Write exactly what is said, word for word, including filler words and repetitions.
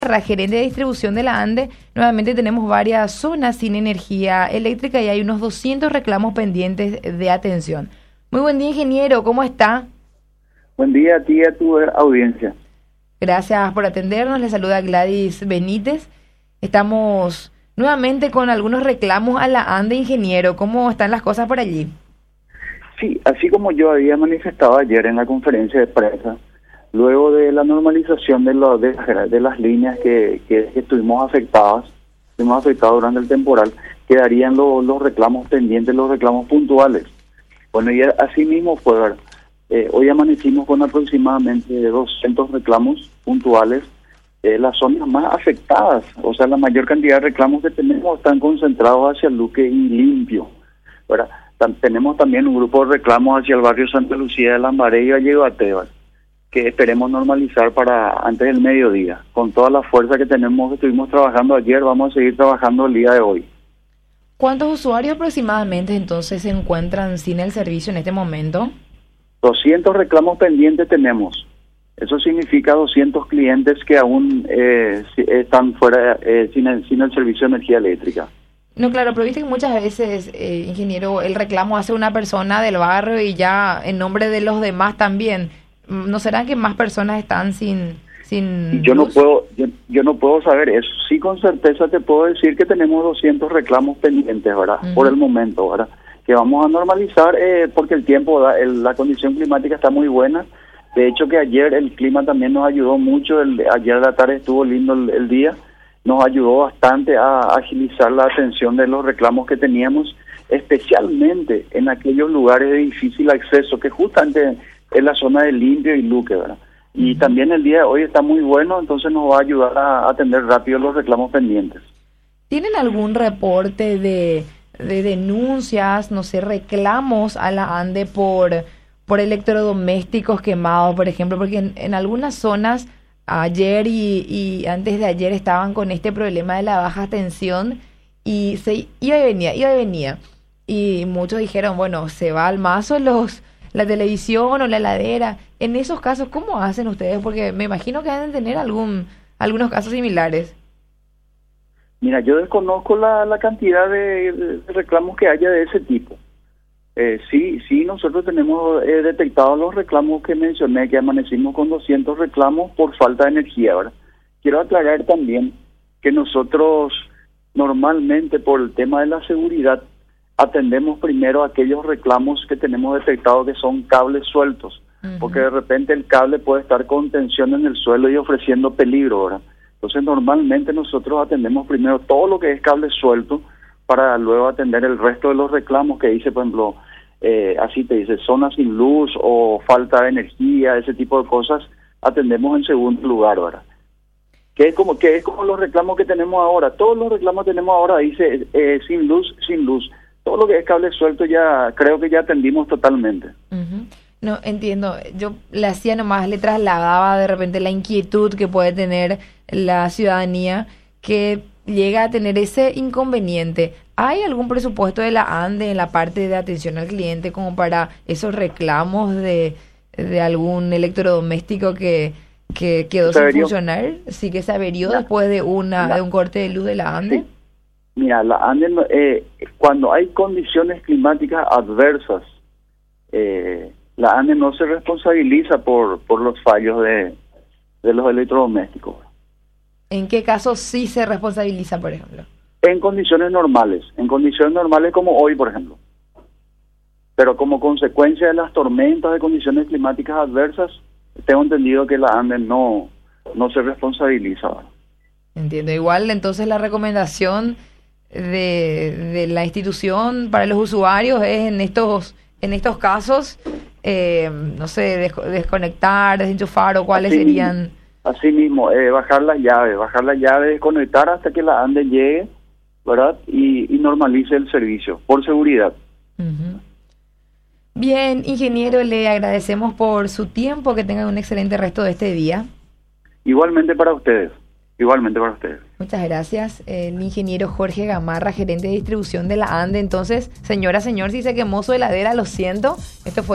gerente de distribución de la ANDE. Nuevamente tenemos varias zonas sin energía eléctrica y hay unos doscientos reclamos pendientes de atención. Muy buen día, ingeniero, ¿cómo está? Buen día a ti y a tu audiencia. Gracias por atendernos, le saluda Gladys Benítez. Estamos nuevamente con algunos reclamos a la ANDE, ingeniero. ¿Cómo están las cosas por allí? Sí, así como yo había manifestado ayer en la conferencia de prensa, luego de la normalización de, lo, de, de las líneas que, que, que estuvimos afectadas, estuvimos afectados durante el temporal, quedarían lo, los reclamos pendientes, los reclamos puntuales. Bueno, y así mismo fue, ¿verdad? Eh, hoy amanecimos con aproximadamente doscientos reclamos puntuales. Eh, las zonas más afectadas, o sea, la mayor cantidad de reclamos que tenemos están concentrados hacia Luque y Limpio, ¿verdad? Tam- tenemos también un grupo de reclamos hacia el barrio Santa Lucía de Lambaré y Valle Bateva, que esperemos normalizar para antes del mediodía. Con toda la fuerza que tenemos, que estuvimos trabajando ayer, vamos a seguir trabajando el día de hoy. ¿Cuántos usuarios aproximadamente entonces se encuentran sin el servicio en este momento? doscientos reclamos pendientes tenemos. Eso significa doscientos clientes que aún eh, están fuera, eh, sin, el, sin el servicio de energía eléctrica. No, claro, pero viste que muchas veces, eh, ingeniero, el reclamo hace una persona del barrio y ya en nombre de los demás también. ¿No será que más personas están sin sin Y yo no luz? puedo yo, yo no puedo saber eso. Sí, con certeza te puedo decir que tenemos doscientos reclamos pendientes, ¿verdad? Uh-huh. Por el momento, ¿verdad? Que vamos a normalizar eh, porque el tiempo, da, el, la condición climática está muy buena. De hecho que ayer el clima también nos ayudó mucho. El, ayer a la tarde estuvo lindo el, el día. Nos ayudó bastante a agilizar la atención de los reclamos que teníamos, especialmente en aquellos lugares de difícil acceso, que justamente es la zona de Limpio y Luque, ¿verdad? Y también el día de hoy está muy bueno, entonces nos va a ayudar a atender rápido los reclamos pendientes. ¿Tienen algún reporte de, de denuncias, no sé, reclamos a la ANDE por, por electrodomésticos quemados, por ejemplo? Porque en, en algunas zonas ayer y, y antes de ayer estaban con este problema de la baja tensión y se iba y venía, iba y venía. Y muchos dijeron, bueno, se va al mazo los... la televisión o la heladera. En esos casos, ¿cómo hacen ustedes? Porque me imagino que deben tener algún algunos casos similares. Mira, yo desconozco la, la cantidad de, de reclamos que haya de ese tipo. Eh, sí, sí, nosotros tenemos eh, detectado los reclamos que mencioné, que amanecimos con doscientos reclamos por falta de energía, ¿verdad? Quiero aclarar también que nosotros normalmente por el tema de la seguridad atendemos primero aquellos reclamos que tenemos detectados que son cables sueltos, uh-huh. Porque de repente el cable puede estar con tensión en el suelo y ofreciendo peligro, ¿verdad? Entonces normalmente nosotros atendemos primero todo lo que es cable suelto para luego atender el resto de los reclamos que dice, por ejemplo, eh, así te dice, zonas sin luz o falta de energía, ese tipo de cosas, atendemos en segundo lugar, ¿verdad? Que es como, que es como los reclamos que tenemos ahora, todos los reclamos que tenemos ahora dice eh, sin luz, sin luz. Todo lo que es cable suelto ya creo que ya atendimos totalmente. Uh-huh. No, entiendo. Yo le hacía nomás, le trasladaba de repente la inquietud que puede tener la ciudadanía que llega a tener ese inconveniente. ¿Hay algún presupuesto de la ANDE en la parte de atención al cliente como para esos reclamos de, de algún electrodoméstico que, que quedó sin funcionar? Sí, que se averió no. después de una no. de un corte de luz de la ANDE. Sí. Mira, la ANDE, eh, cuando hay condiciones climáticas adversas, eh, la ANDE no se responsabiliza por, por los fallos de, de los electrodomésticos. ¿En qué casos sí se responsabiliza, por ejemplo? En condiciones normales, en condiciones normales como hoy, por ejemplo. Pero como consecuencia de las tormentas, de condiciones climáticas adversas, tengo entendido que la ANDE no, no se responsabiliza. Entiendo. Igual, entonces, la recomendación de, de la institución para los usuarios es en estos en estos casos, eh, no sé, des, desconectar, desenchufar o cuáles así serían... Mismo, así mismo, eh, bajar las llaves, bajar las llaves, desconectar hasta que la ANDE llegue, ¿verdad? Y, y normalice el servicio, por seguridad. Uh-huh. Bien, ingeniero, le agradecemos por su tiempo, que tengan un excelente resto de este día. Igualmente para ustedes. Igualmente para ustedes. Muchas gracias. El ingeniero Jorge Gamarra, gerente de distribución de la ANDE. Entonces, señora, señor, si se quemó su heladera, lo siento. Esto fue